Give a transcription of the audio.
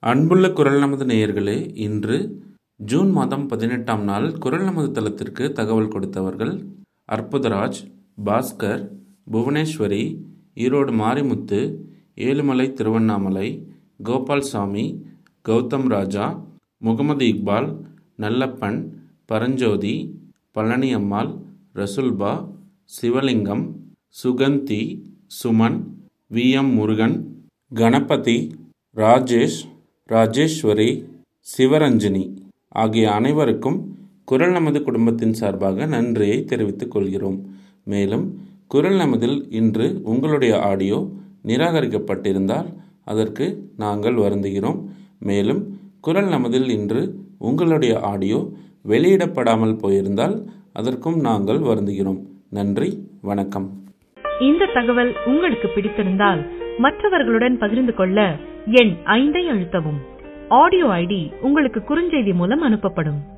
அன்புள்ள குரல் நமது நேயர்களே, இன்று ஜூன் மாதம் 18ஆம் நாள் குரல் நமது தளத்திற்கு தகவல் கொடுத்தவர்கள் அற்புதராஜ், பாஸ்கர், புவனேஸ்வரி, ஈரோடு மாரிமுத்து, ஏழுமலை திருவண்ணாமலை, கோபால்சாமி, கௌதம் ராஜா, முகமது இக்பால், நல்லப்பன், பரஞ்சோதி, பழனி அம்மாள், ரசுல்பா, சிவலிங்கம், சுகந்தி, சுமன், வி.எம். முருகன், கணபதி, ராஜேஷ், ராஜேஸ்வரி, சிவரஞ்சனி ஆகிய அனைவருக்கும் குரல் நமது குடும்பத்தின் சார்பாக நன்றியை தெரிவித்துக் கொள்கிறோம். மேலும் குரல் நமதில் இன்று உங்களுடைய ஆடியோ நிராகரிக்கப்பட்டிருந்தால் அதற்கு நாங்கள் வருந்துகிறோம். மேலும் குரல் நமதில் இன்று உங்களுடைய ஆடியோ வெளியிடப்படாமல் போயிருந்தால் அதற்கும் நாங்கள் வருந்துகிறோம். நன்றி, வணக்கம். இந்த தகவல் உங்களுக்கு பிடித்திருந்தால் மற்றவர்களுடன் பகிர்ந்து கொள்ள எண் 5 அழுத்தவும். ஆடியோ ஐடி உங்களுக்கு குறுஞ்செய்தி மூலம் அனுப்பப்படும்.